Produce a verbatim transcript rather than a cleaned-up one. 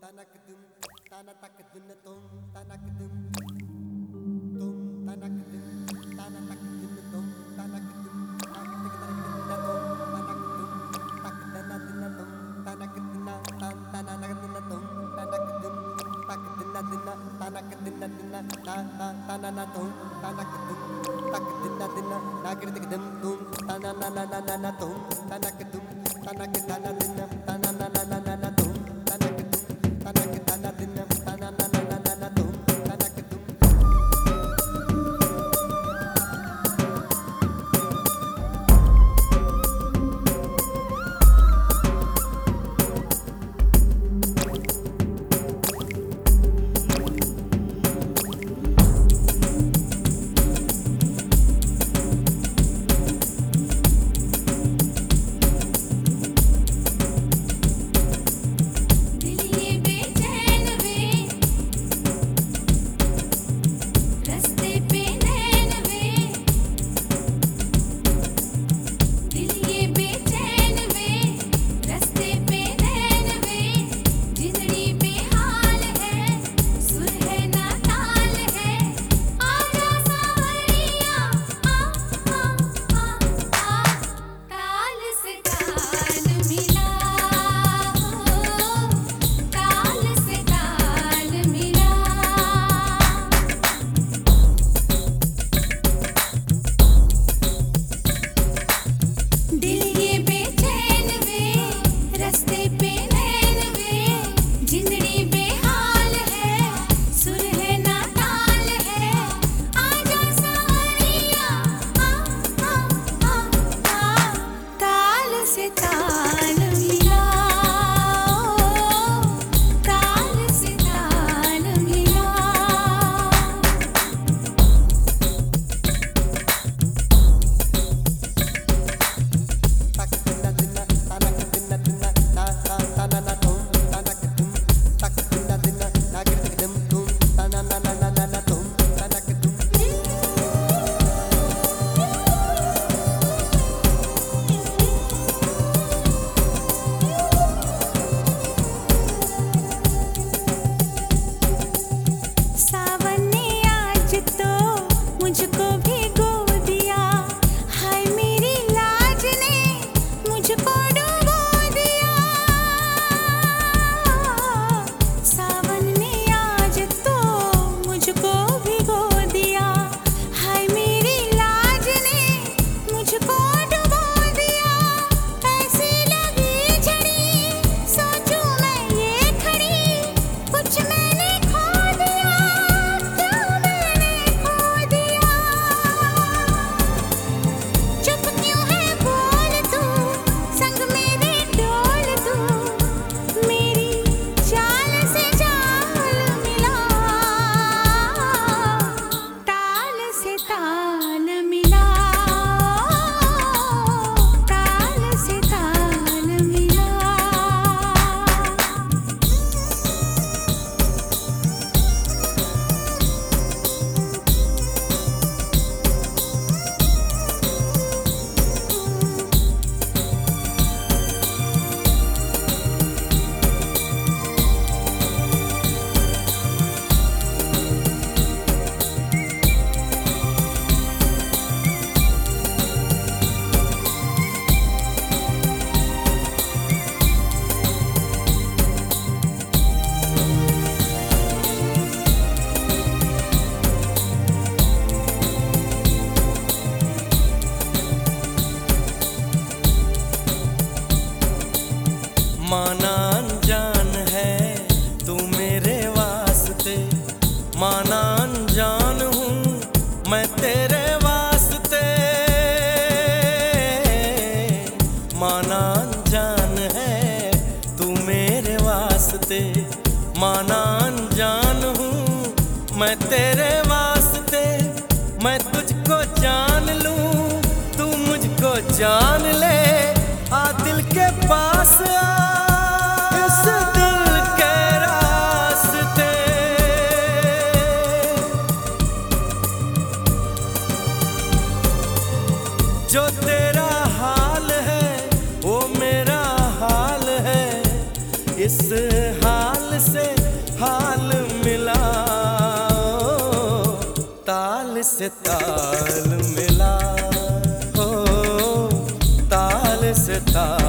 tanak dum tana tak dun tum tanak dum tum tanak dum tana tak dun tum tanak dum tak tak tak dun tanak dum tak dana dun tum tanak dun tan tana nak dun tum tanak dum tak dana dun tanak dun dun ta ta tana na tum tanak dum tak dana dun nagir tak dum tum tana na na na na tum tanak dum tanak dana dun tana na na na na tum tanak dum tanak dana dun tana na na na na tum tanak dum माना अनजान है तू मेरे वास्ते, माना अनजान हूँ मैं तेरे वास्ते। माना अनजान है तू मेरे वास्ते, माना अनजान हूँ मैं तेरे वास्ते। मैं तुझको जान लूँ तू मुझको जान ले, आ दिल के पास आ इस दिल के रास्ते। जो तेरा हाल है वो मेरा हाल है, इस हाल से ताल मिला, हो ताल से ताल